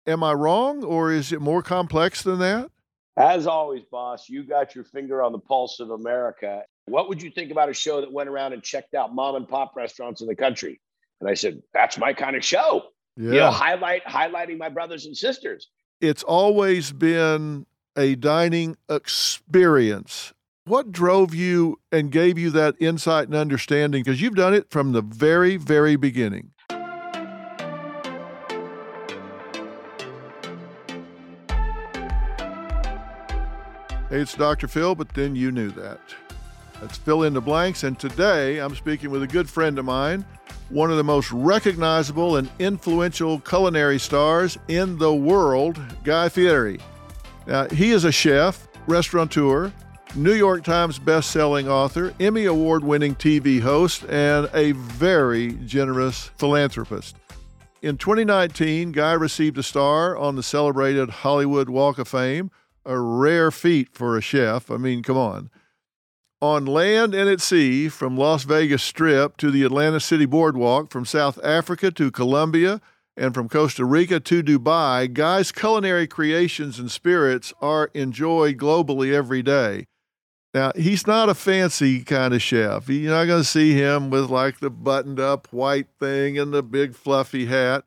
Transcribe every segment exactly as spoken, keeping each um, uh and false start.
Am I wrong, or is it more complex than that? As always, boss, you got your finger on the pulse of America. What would you think about a show that went around and checked out mom and pop restaurants in the country? And I said, that's my kind of show. You know, Yeah. highlight highlighting my brothers and sisters. It's always been a dining experience. What drove you and gave you that insight and understanding? Because you've done it from the very, very beginning. Hey, it's Doctor Phil, but then you knew that. Let's fill in the blanks, and today I'm speaking with a good friend of mine, one of the most recognizable and influential culinary stars in the world, Guy Fieri. Now, he is a chef, restaurateur, New York Times best-selling author, Emmy Award-winning T V host, and a very generous philanthropist. In twenty nineteen, Guy received a star on the celebrated Hollywood Walk of Fame, a rare feat for a chef. I mean, come on. On land and at sea, from Las Vegas Strip to the Atlantic City Boardwalk, from South Africa to Colombia, and from Costa Rica to Dubai, Guy's culinary creations and spirits are enjoyed globally every day. Now, he's not a fancy kind of chef. You're not going to see him with like the buttoned-up white thing and the big fluffy hat.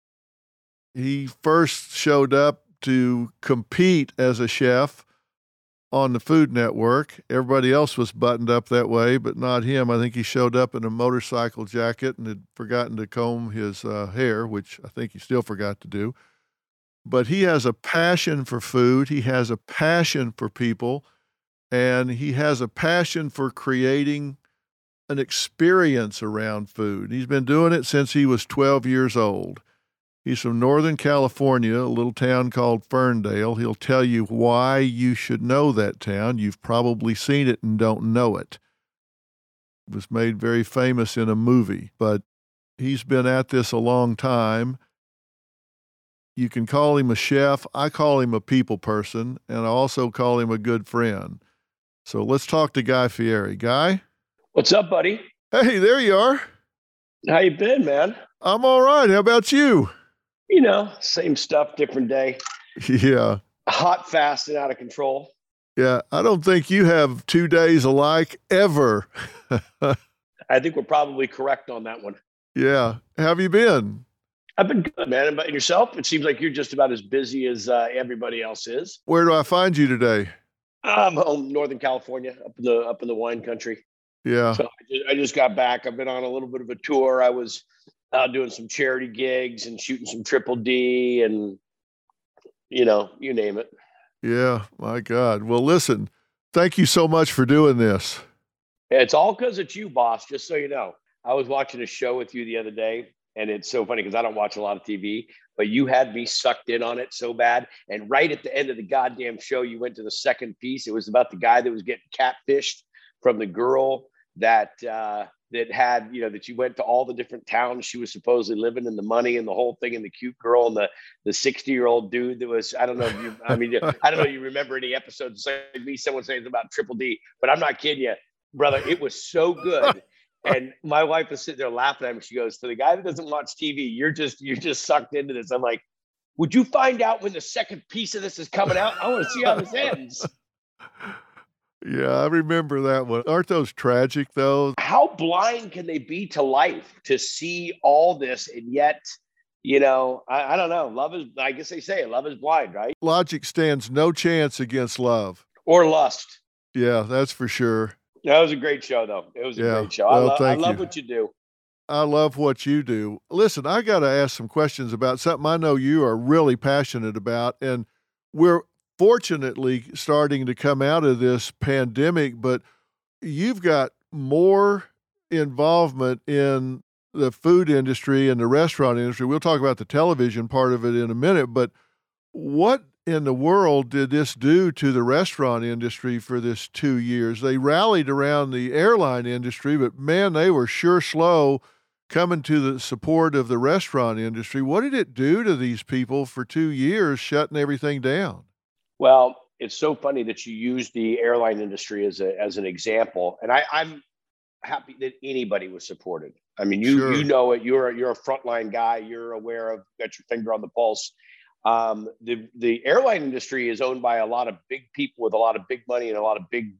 He first showed up to compete as a chef on the Food Network. Everybody else was buttoned up that way, but not him. I think he showed up in a motorcycle jacket and had forgotten to comb his uh, hair, which I think he still forgot to do. But he has a passion for food. He has a passion for people, and he has a passion for creating an experience around food. He's been doing it since he was twelve years old. He's from Northern California, a little town called Ferndale. He'll tell you why you should know that town. You've probably seen it and don't know it. It was made very famous in a movie, but he's been at this a long time. You can call him a chef. I call him a people person, and I also call him a good friend. So let's talk to Guy Fieri. Guy? What's up, buddy? Hey, there you are. How you been, man? I'm all right. How about you? You know, same stuff, different day. Yeah. Hot, fast, and out of control. Yeah, I don't think you have two days alike ever. I think we're probably correct on that one. Yeah. How have you been? I've been good, man. And about yourself? It seems like you're just about as busy as uh, everybody else is. Where do I find you today? I'm home, Northern California, up in the up in the wine country. Yeah. So I just, I just got back. I've been on a little bit of a tour. I was uh, doing some charity gigs and shooting some Triple D and, you know, you name it. Yeah, my God. Well, listen, thank you so much for doing this. It's all because it's you, boss, just so you know. I was watching a show with you the other day, and it's so funny because I don't watch a lot of T V, but you had me sucked in on it so bad. And right at the end of the goddamn show, you went to the second piece. It was about the guy that was getting catfished from the girl that uh, that had, you know, that you went to all the different towns she was supposedly living in, the money and the whole thing, and the cute girl and the the sixty year old dude that was, I don't know if you, I mean, I don't know if you remember any episodes, like me, someone saying about Triple D, but I'm not kidding you, brother. It was so good. And my wife was sitting there laughing at me. She goes, to the guy that doesn't watch T V, you're just, you're just sucked into this. I'm like, would you find out when the second piece of this is coming out? I want to see how this ends. Yeah, I remember that one. Aren't those tragic, though? How blind can they be to life to see all this? And yet, you know, I, I don't know. Love is, I guess they say love is blind, right? Logic stands no chance against love. Or lust. Yeah, that's for sure. That was a great show, though. It was a Yeah, great show. well, I, lo- I thank love you. what you do. I love what you do. Listen, I got to ask some questions about something I know you are really passionate about, and we're fortunately starting to come out of this pandemic, but you've got more involvement in the food industry and the restaurant industry. We'll talk about the television part of it in a minute, but what in the world did this do to the restaurant industry for this two years? They rallied around the airline industry, but man, they were sure slow coming to the support of the restaurant industry. What did it do to these people for two years shutting everything down? Well, it's so funny that you use the airline industry as a as an example, and I, I'm happy that anybody was supported. I mean, you Sure. you know it. You're a, you're a frontline guy. You're aware of, got your finger on the pulse. Um, the the airline industry is owned by a lot of big people with a lot of big money and a lot of big,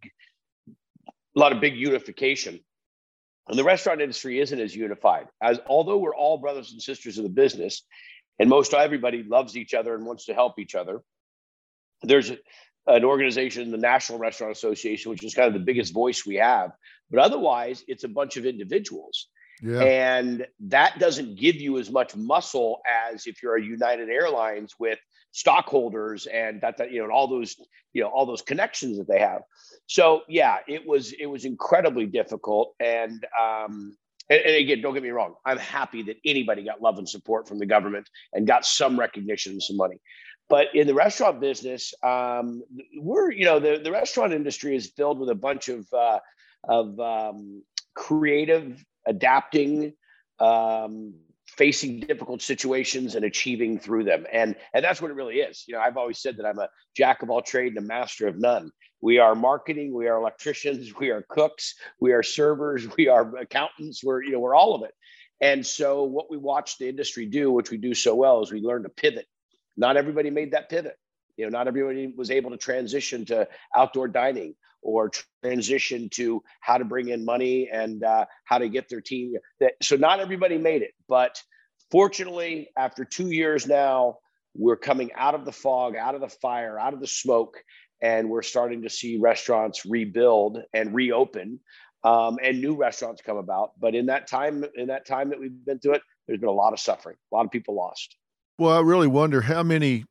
a lot of big unification. And the restaurant industry isn't as unified. As although we're all brothers and sisters of the business, and most everybody loves each other and wants to help each other. There's an organization, the National Restaurant Association, which is kind of the biggest voice we have. But otherwise, it's a bunch of individuals. Yeah. And that doesn't give you as much muscle as if you're a United Airlines with stockholders and that, that you know, and all those, you know, all those connections that they have. So yeah, it was it was incredibly difficult. And um, and, and again, don't get me wrong, I'm happy that anybody got love and support from the government and got some recognition and some money. But in the restaurant business, um, we're, you know, the, the restaurant industry is filled with a bunch of uh, of um, creative, adapting, um, facing difficult situations and achieving through them. And, and that's what it really is. You know, I've always said that I'm a jack of all trade and a master of none. We are marketing, we are electricians, we are cooks, we are servers, we are accountants, we're, you know, we're all of it. And so what we watch the industry do, which we do so well, is we learn to pivot. Not everybody made that pivot. You know, not everybody was able to transition to outdoor dining or transition to how to bring in money and uh, how to get their team. So not everybody made it. But fortunately, after two years now, we're coming out of the fog, out of the fire, out of the smoke, and we're starting to see restaurants rebuild and reopen, um, and new restaurants come about. But in that time, in that time that we've been through it, there's been a lot of suffering, a lot of people lost. Well, I really wonder how many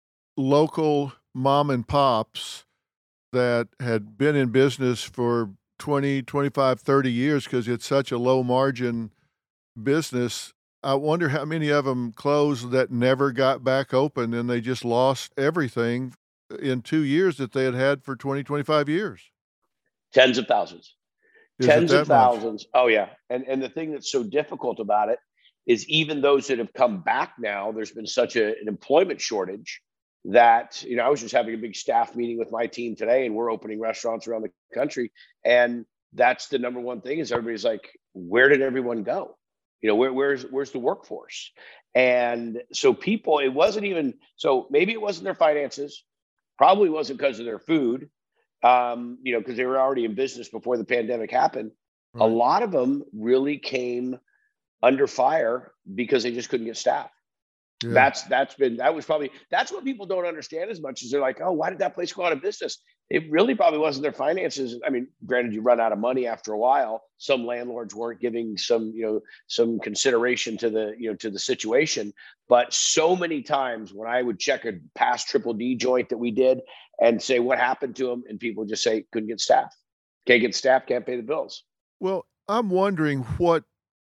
local mom and pops that had been in business for twenty, twenty-five, thirty years, because it's such a low margin business. I wonder how many of them closed that never got back open, and they just lost everything in two years that they had had for twenty, twenty-five years. Tens of thousands. Is Tens it of that much? thousands. Oh, yeah. And, and the thing that's so difficult about it is even those that have come back now, there's been such a, an employment shortage that, you know, I was just having a big staff meeting with my team today, and we're opening restaurants around the country. And that's the number one thing is everybody's like, where did everyone go? You know, where, where's, where's the workforce? And so people, it wasn't even, so maybe it wasn't their finances, probably wasn't because of their food, um, you know, because they were already in business before the pandemic happened. Right. A lot of them really came under fire because they just couldn't get staff. Yeah. That's, that's been, that was probably, that's what people don't understand as much as they're like, oh, why did that place go out of business? It really probably wasn't their finances. I mean, granted, you run out of money after a while. Some landlords weren't giving some, you know, some consideration to the, you know, to the situation. But so many times when I would check a past triple D joint that we did and say, what happened to them? And people just say, couldn't get staff, can't get staff, can't pay the bills. Well, I'm wondering what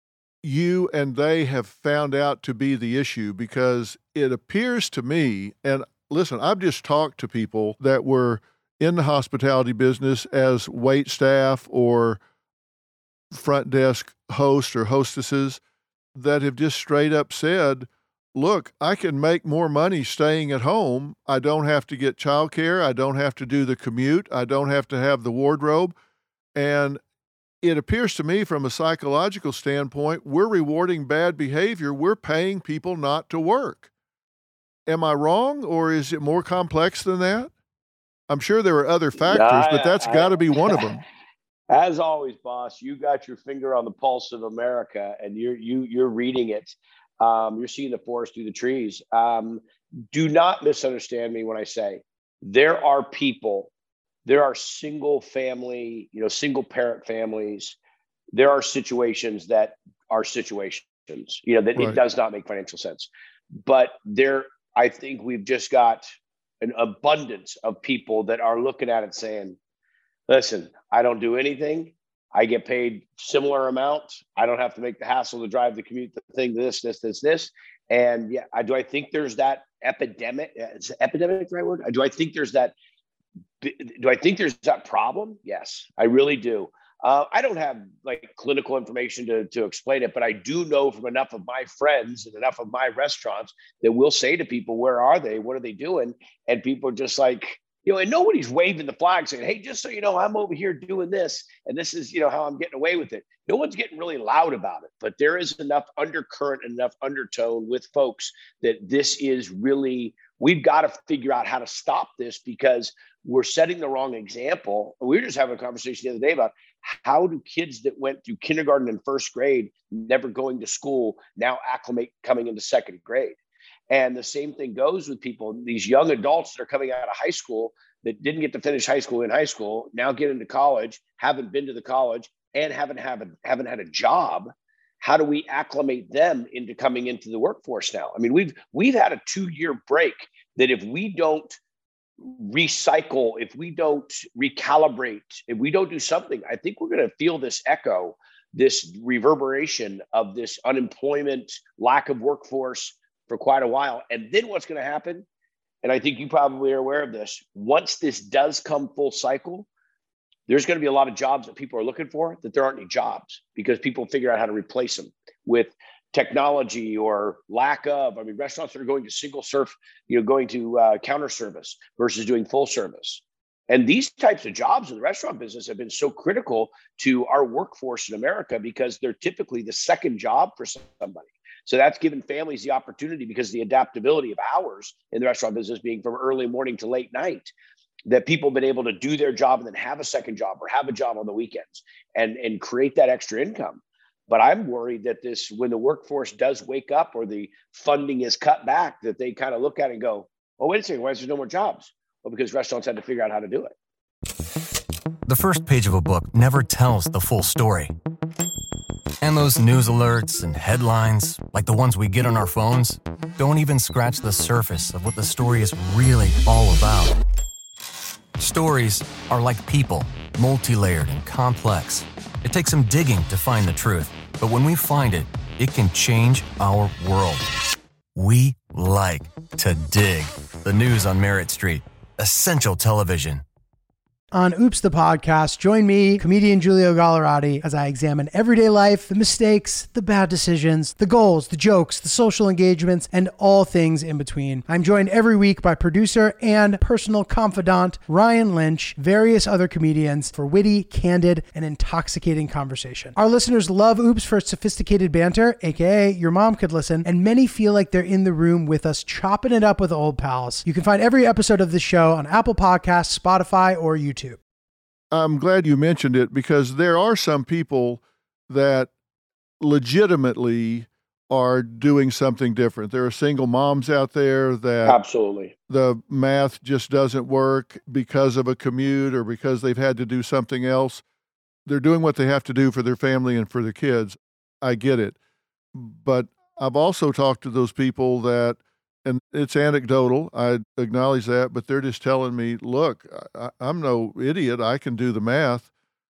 you and they have found out to be the issue, because it appears to me, and listen, I've just talked to people that were in the hospitality business as wait staff or front desk hosts or hostesses that have just straight up said, look, I can make more money staying at home. I don't have to get childcare. I don't have to do the commute. I don't have to have the wardrobe. And it appears to me from a psychological standpoint, we're rewarding bad behavior. We're paying people not to work. Am I wrong, or is it more complex than that? I'm sure there are other factors, no, I, but that's got to be one of them. As always, boss, you got your finger on the pulse of America, and you're you you're reading it. Um, you're seeing the forest through the trees. Um, do not misunderstand me when I say there are people. There are single family, you know, single parent families. There are situations that are situations, you know, that right. It does not make financial sense. But there, I think we've just got an abundance of people that are looking at it saying, listen, I don't do anything. I get paid similar amount. I don't have to make the hassle to drive the commute, the thing, this, this, this, this. And yeah, I, do I think there's that epidemic? Is epidemic the right word? Do I think there's that Do I think there's that problem? Yes, I really do. Uh, I don't have like clinical information to, to explain it, but I do know from enough of my friends and enough of my restaurants that we'll say to people, where are they? What are they doing? And people are just like, You know, and nobody's waving the flag saying, hey, just so you know, I'm over here doing this, and this is, you know, how I'm getting away with it. No one's getting really loud about it, but there is enough undercurrent and enough undertone with folks that this is really, we've got to figure out how to stop this, because we're setting the wrong example. We were just having a conversation the other day about how do kids that went through kindergarten and first grade, never going to school, now acclimate coming into second grade. And the same thing goes with people, these young adults that are coming out of high school that didn't get to finish high school in high school, now get into college, haven't been to the college, and haven't, haven't, haven't had a job. How do we acclimate them into coming into the workforce now? I mean, we've we've had a two-year break that if we don't recycle, if we don't recalibrate, if we don't do something, I think we're going to feel this echo, this reverberation of this unemployment, lack of workforce for quite a while. And then what's going to happen, and I think you probably are aware of this, once this does come full cycle, there's going to be a lot of jobs that people are looking for that there aren't any jobs, because people figure out how to replace them with technology or lack of. I mean, restaurants that are going to single serve, you know, going to uh, counter service versus doing full service. And these types of jobs in the restaurant business have been so critical to our workforce in America, because they're typically the second job for somebody. So that's given families the opportunity, because the adaptability of hours in the restaurant business being from early morning to late night, that people have been able to do their job and then have a second job or have a job on the weekends and, and create that extra income. But I'm worried that this, when the workforce does wake up or the funding is cut back, that they kind of look at it and go, oh, wait a second, why is there no more jobs? Well, because restaurants had to figure out how to do it. The first page of a book never tells the full story. And those news alerts and headlines, like the ones we get on our phones, don't even scratch the surface of what the story is really all about. Stories are like people, multi-layered and complex. It takes some digging to find the truth, but when we find it, it can change our world. We like to dig. The news on Merit Street. Essential television. On Oops, the podcast, join me, comedian Giulio Gallerati, as I examine everyday life, the mistakes, the bad decisions, the goals, the jokes, the social engagements, and all things in between. I'm joined every week by producer and personal confidant Ryan Lynch, various other comedians, for witty, candid, and intoxicating conversation. Our listeners love Oops for its sophisticated banter, aka your mom could listen, and many feel like they're in the room with us chopping it up with old pals. You can find every episode of this show on Apple Podcasts, Spotify, or YouTube. I'm glad you mentioned it, because there are some people that legitimately are doing something different. There are single moms out there that absolutely the math just doesn't work because of a commute or because they've had to do something else. They're doing what they have to do for their family and for their kids. I get it. But I've also talked to those people that, and it's anecdotal, I acknowledge that, but they're just telling me, look, I, I'm no idiot. I can do the math.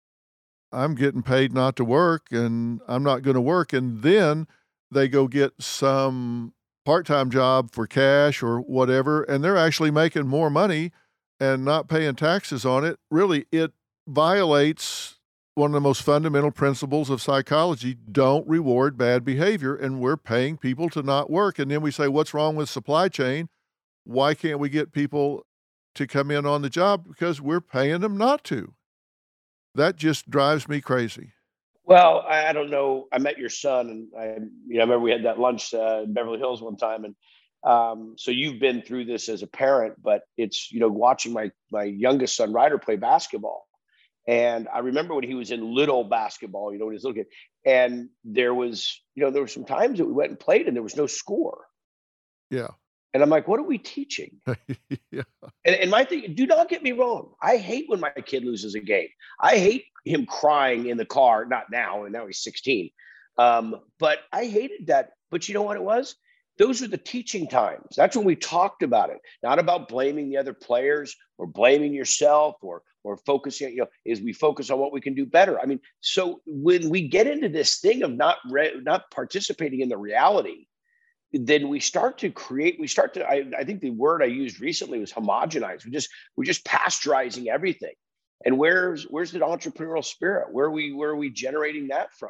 I'm getting paid not to work, and I'm not going to work. And then they go get some part-time job for cash or whatever, and they're actually making more money and not paying taxes on it. Really, it violates one of the most fundamental principles of psychology. Don't reward bad behavior, and we're paying people to not work. And then we say, what's wrong with supply chain? Why can't we get people to come in on the job? Because we're paying them not to. That just drives me crazy. Well, I, I don't know. I met your son, and I, you know, I remember we had that lunch uh, in Beverly Hills one time, and um, so you've been through this as a parent. But it's, you know, watching my my youngest son Ryder play basketball. And I remember when he was in little basketball, you know, when he was little kid, and there was, you know, there were some times that we went and played and there was no score. Yeah. And I'm like, what are we teaching? Yeah. And, and my thing, do not get me wrong. I hate when my kid loses a game. I hate him crying in the car, not now, and now he's sixteen. Um, but I hated that. But you know what it was? Those are the teaching times. That's when we talked about it, not about blaming the other players or blaming yourself or or focusing, you know, is we focus on what we can do better. I mean, so when we get into this thing of not re- not participating in the reality, then we start to create, we start to, I, I think the word I used recently was homogenize. We just, we're just pasteurizing everything. And where's, where's the entrepreneurial spirit? Where are we, where are we generating that from?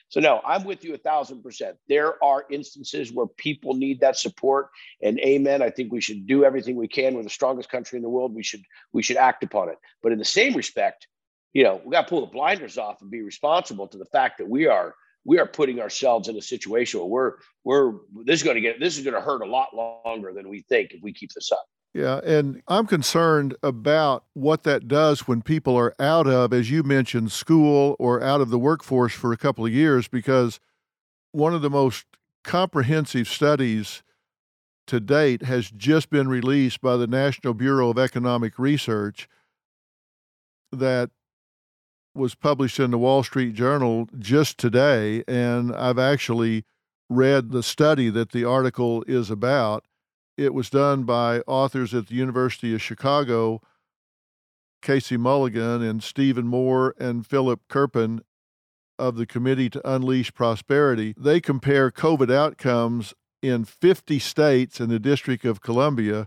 So no, I'm with you a thousand percent. There are instances where people need that support, and amen. I think we should do everything we can. We're the strongest country in the world. We should we should act upon it. But in the same respect, you know, we got to pull the blinders off and be responsible to the fact that we are we are putting ourselves in a situation where we're we're this is going to get this is going to hurt a lot longer than we think if we keep this up. Yeah, and I'm concerned about what that does when people are out of, as you mentioned, school or out of the workforce for a couple of years, because one of the most comprehensive studies to date has just been released by the National Bureau of Economic Research that was published in the Wall Street Journal just today, and I've actually read the study that the article is about. It was done by authors at the University of Chicago, Casey Mulligan and Stephen Moore and Philip Kerpen of the Committee to Unleash Prosperity. They compare COVID outcomes in fifty states and the District of Columbia,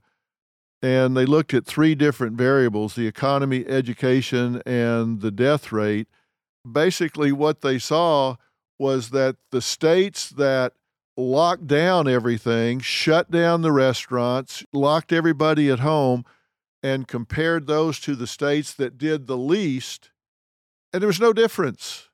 and they looked at three different variables, the economy, education, and the death rate. Basically, what they saw was that the states that locked down everything, shut down the restaurants, locked everybody at home, and compared those to the states that did the least, and there was no difference.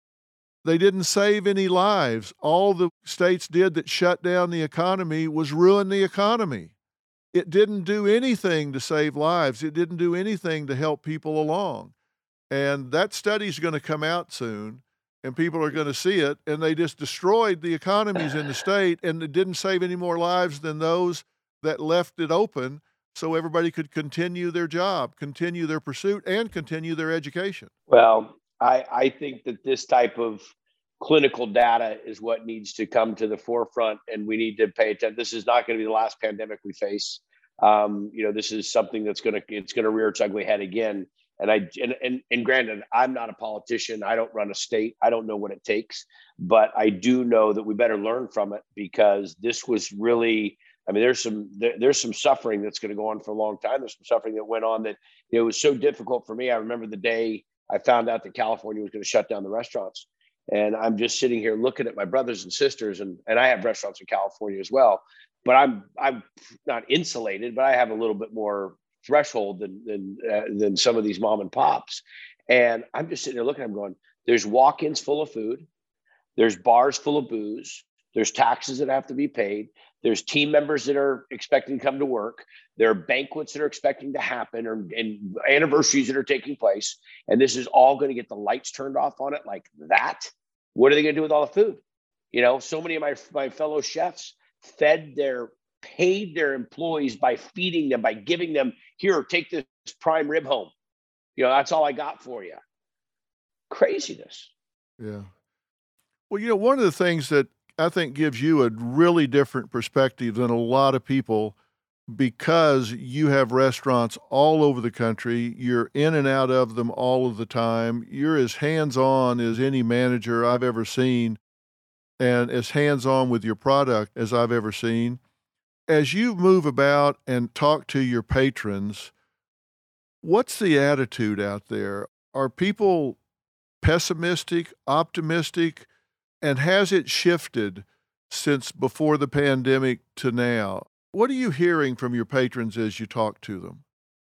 They didn't save any lives. All the states did that shut down the economy was ruin the economy. It didn't do anything to save lives. It didn't do anything to help people along. And that study's going to come out soon, and people are going to see it, and they just destroyed the economies in the state, and it didn't save any more lives than those that left it open so everybody could continue their job, continue their pursuit, and continue their education. Well, I, I think that this type of clinical data is what needs to come to the forefront, and we need to pay attention. This is not going to be the last pandemic we face. Um, you know, this is something that's going to, it's going to rear its ugly head again. And I, and, and, and granted, I'm not a politician. I don't run a state. I don't know what it takes, but I do know that we better learn from it, because this was really, I mean, there's some, there, there's some suffering that's going to go on for a long time. There's some suffering that went on that, you know, it was so difficult for me. I remember the day I found out that California was going to shut down the restaurants. And I'm just sitting here looking at my brothers and sisters, and, and I have restaurants in California as well, but I'm, I'm not insulated, but I have a little bit more threshold than than, uh, than some of these mom and pops. And I'm just sitting there looking at them going, there's walk-ins full of food. There's bars full of booze. There's taxes that have to be paid. There's team members that are expecting to come to work. There are banquets that are expecting to happen, or and anniversaries that are taking place. And this is all going to get the lights turned off on it like that. What are they going to do with all the food? You know, so many of my, my fellow chefs fed their paid their employees by feeding them, by giving them, here, take this prime rib home. You know, that's all I got for you. Craziness. Yeah. Well, you know, one of the things that I think gives you a really different perspective than a lot of people, because you have restaurants all over the country, you're in and out of them all of the time. You're as hands-on as any manager I've ever seen, and as hands-on with your product as I've ever seen. As you move about and talk to your patrons, what's the attitude out there? Are people pessimistic, optimistic, and has it shifted since before the pandemic to now? What are you hearing from your patrons as you talk to them?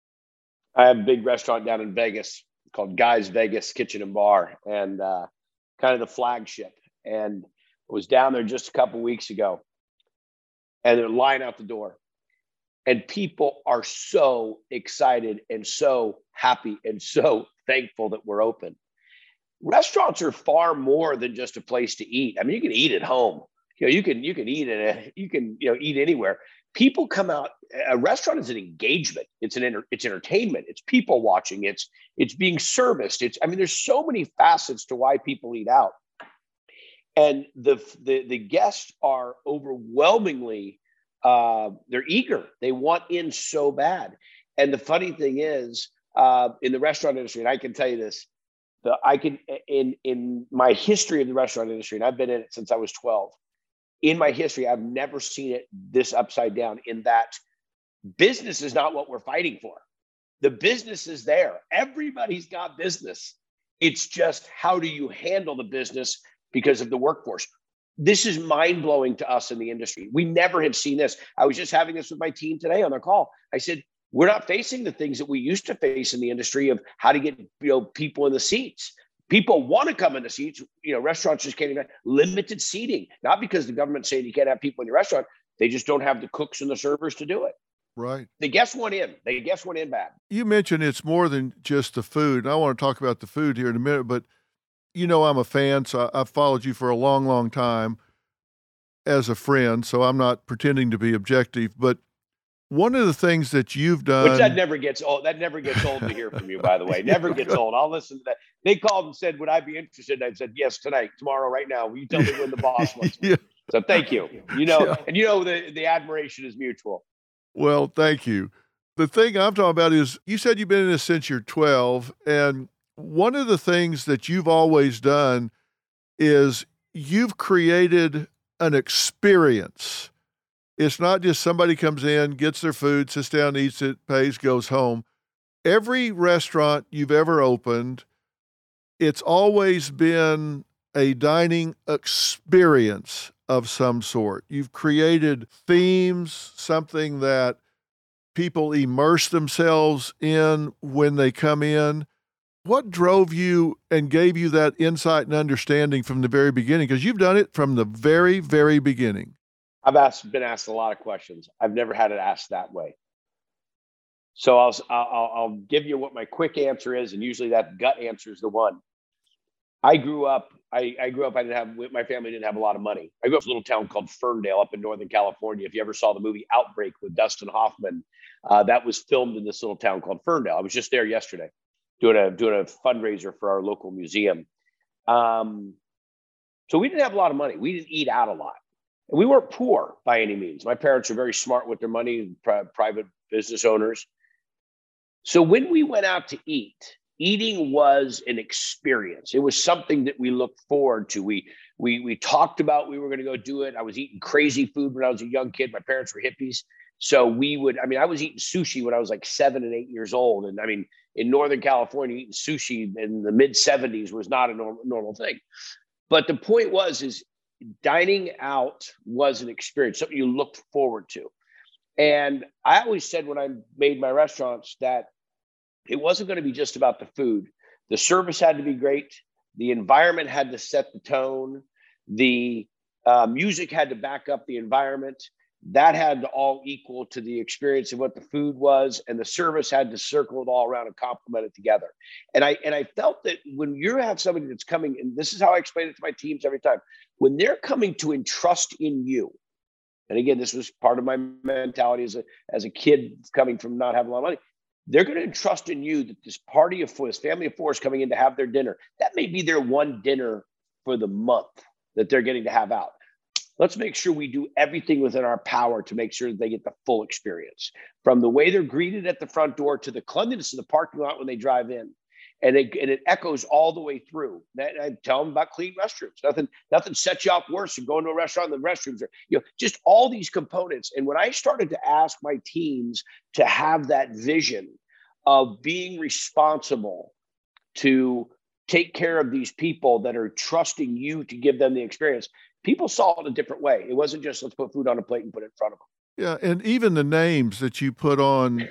I have a big restaurant down in Vegas called Guy's Vegas Kitchen and Bar, and uh, kind of the flagship. And I was down there just a couple weeks ago, and they're lying out the door. And people are so excited and so happy and so thankful that we're open. Restaurants are far more than just a place to eat. I mean, you can eat at home. You know, you can you can eat at a, you can you know eat anywhere. People come out. A restaurant is an engagement. It's an enter, it's entertainment. It's people watching. It's it's being serviced. It's I mean, there's so many facets to why people eat out. And the, the, the guests are overwhelmingly, uh, they're eager. They want in so bad. And the funny thing is, uh, in the restaurant industry, and I can tell you this, the, I can, in, in my history of the restaurant industry, and I've been in it since I was twelve, in my history, I've never seen it this upside down, in that business is not what we're fighting for. The business is there. Everybody's got business. It's just, how do you handle the business because of the workforce. This is mind-blowing to us in the industry. We never have seen this. I was just having this with my team today on their call. I said, we're not facing the things that we used to face in the industry of how to get, you know, people in the seats. People want to come in the seats. You know, restaurants just can't even, limited seating, not because the government's saying you can't have people in your restaurant. They just don't have the cooks and the servers to do it. Right. They guess one in. They guess one in bad. You mentioned it's more than just the food. And I want to talk about the food here in a minute, but you know I'm a fan, so I've followed you for a long, long time as a friend, so I'm not pretending to be objective. But one of the things that you've done... Which that never gets old. That never gets old to hear from you, by the way. Never gets old. I'll listen to that. They called and said, would I be interested? And I said, yes, tonight, tomorrow, right now. Will you tell me when the boss wants me? Yeah. So thank you. You know, yeah. And you know the, the admiration is mutual. Well, thank you. The thing I'm talking about is, you said you've been in this since you're twelve, and one of the things that you've always done is you've created an experience. It's not just somebody comes in, gets their food, sits down, eats it, pays, goes home. Every restaurant you've ever opened, it's always been a dining experience of some sort. You've created themes, something that people immerse themselves in when they come in. What drove you and gave you that insight and understanding from the very beginning? Because you've done it from the very, very beginning. I've asked, been asked a lot of questions. I've never had it asked that way. So I'll, I'll, I'll give you what my quick answer is, and usually that gut answer is the one. I grew up, I, I grew up, I didn't have, my family didn't have a lot of money. I grew up in a little town called Ferndale up in Northern California. If you ever saw the movie Outbreak with Dustin Hoffman, uh, that was filmed in this little town called Ferndale. I was just there yesterday doing a, doing a fundraiser for our local museum. Um, so we didn't have a lot of money. We didn't eat out a lot. And we weren't poor by any means. My parents were very smart with their money, pri- private business owners. So when we went out to eat, eating was an experience. It was something that we looked forward to. We we we talked about we were going to go do it. I was eating crazy food when I was a young kid. My parents were hippies. So we would, I mean, I was eating sushi when I was like seven and eight years old. And I mean, in Northern California, eating sushi in the mid seventies was not a normal, normal thing. But the point was, is dining out was an experience, something you looked forward to. And I always said when I made my restaurants that it wasn't going to be just about the food. The service had to be great. The environment had to set the tone. The uh, music had to back up the environment. That had to all equal to the experience of what the food was. And the service had to circle it all around and complement it together. And I, and I felt that when you have somebody that's coming, and this is how I explain it to my teams every time, when they're coming to entrust in you, and again, this was part of my mentality as a, as a kid coming from not having a lot of money, they're going to entrust in you that this party of four, this family of four is coming in to have their dinner. That may be their one dinner for the month that they're getting to have out. Let's make sure we do everything within our power to make sure that they get the full experience, from the way they're greeted at the front door to the cleanliness of the parking lot when they drive in. And it, and it echoes all the way through. And I tell them about clean restrooms. Nothing, nothing sets you off worse than going to a restaurant and the restrooms are, you know, just all these components. And when I started to ask my teams to have that vision of being responsible to take care of these people that are trusting you to give them the experience, people saw it a different way. It wasn't just let's put food on a plate and put it in front of them. Yeah, and even the names that you put on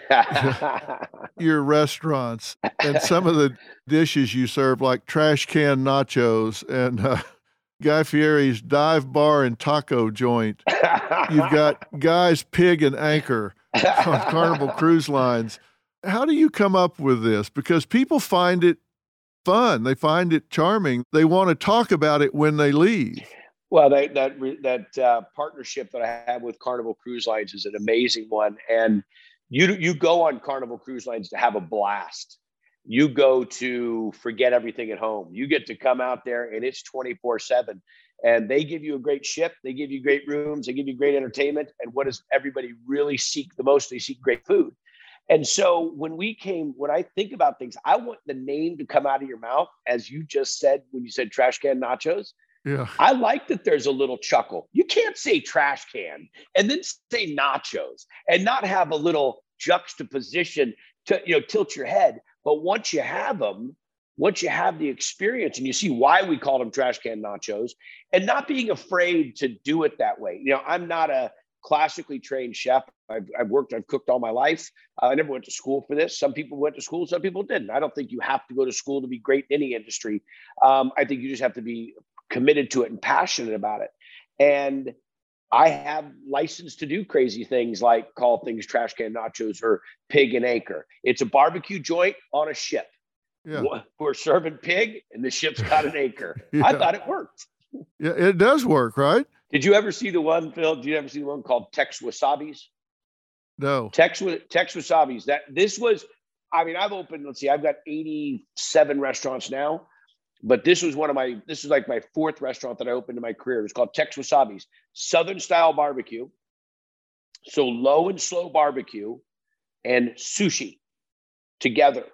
your restaurants and some of the dishes you serve, like trash can nachos and uh, Guy Fieri's dive bar and taco joint. You've got Guy's Pig and Anchor on Carnival Cruise Lines. How do you come up with this? Because people find it fun. They find it charming. They want to talk about it when they leave. Well, that that that uh, partnership that I have with Carnival Cruise Lines is an amazing one, and you you go on Carnival Cruise Lines to have a blast. You go to forget everything at home. You get to come out there, and it's twenty-four seven. And they give you a great ship. They give you great rooms. They give you great entertainment. And what does everybody really seek the most? They seek great food. And so when we came, when I think about things, I want the name to come out of your mouth, as you just said when you said trash can nachos. Yeah. I like that there's a little chuckle. You can't say trash can and then say nachos and not have a little juxtaposition to, you know, tilt your head. But once you have them, once you have the experience and you see why we called them trash can nachos, and not being afraid to do it that way. You know, I'm not a classically trained chef. I've, I've worked, I've cooked all my life. Uh, I never went to school for this. Some people went to school, some people didn't. I don't think you have to go to school to be great in any industry. Um, I think you just have to be committed to it and passionate about it. And I have license to do crazy things like call things trash can nachos or pig and acre. It's a barbecue joint on a ship. Yeah. We're serving pig and the ship's got an acre. Yeah. I thought it worked. Yeah, it does work, right? Did you ever see the one, Phil? Did you ever see the one called Tex Wasabi's? No. Tex, Tex Wasabi's. That this was, I mean, I've opened, let's see, I've got eighty-seven restaurants now, but this was one of my, this was like my fourth restaurant that I opened in my career. It was called Tex Wasabi's. Southern style barbecue. So low and slow barbecue and sushi together.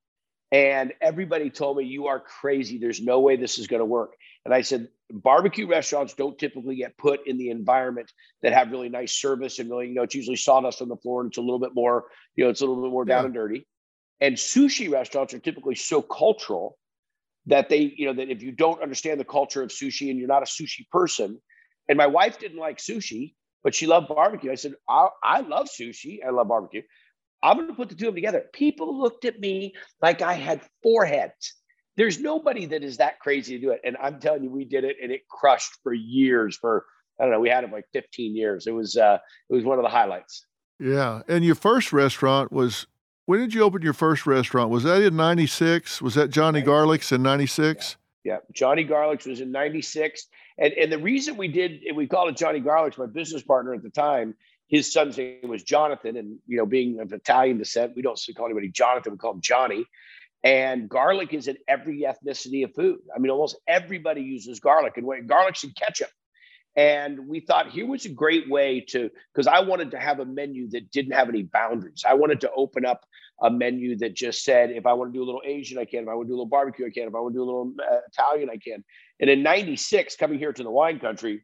And everybody told me, you are crazy. There's no way this is going to work. And I said, barbecue restaurants don't typically get put in the environment that have really nice service and really, you know, it's usually sawdust on the floor and it's a little bit more, you know, it's a little bit more down yeah. and dirty. And sushi restaurants are typically so cultural that they, you know, that if you don't understand the culture of sushi and you're not a sushi person, and my wife didn't like sushi, but she loved barbecue. I said, I, I love sushi. I love barbecue. I'm going to put the two of them together. People looked at me like I had four heads. There's nobody that is that crazy to do it. And I'm telling you, we did it and it crushed for years. For, I don't know, we had it like fifteen years. It was, uh, it was one of the highlights. Yeah. And your first restaurant was, when did you open your first restaurant? Was that in ninety-six? Was that Johnny Garlic's in ninety-six? Yeah. yeah. Johnny Garlic's was in ninety-six. And, and the reason we did, we called it Johnny Garlic's, my business partner at the time, his son's name was Jonathan. And, you know, being of Italian descent, we don't call anybody Jonathan, we call him Johnny. And garlic is in every ethnicity of food. I mean, almost everybody uses garlic, and garlic's in ketchup. And we thought here was a great way to, because I wanted to have a menu that didn't have any boundaries. I wanted to open up a menu that just said, if I want to do a little Asian, I can. If I want to do a little barbecue, I can. If I want to do a little uh, Italian, I can. And in ninety-six, coming here to the wine country,